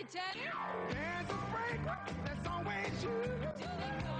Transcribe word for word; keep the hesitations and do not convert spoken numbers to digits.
tell you. There's a break that's always you. Till it comes.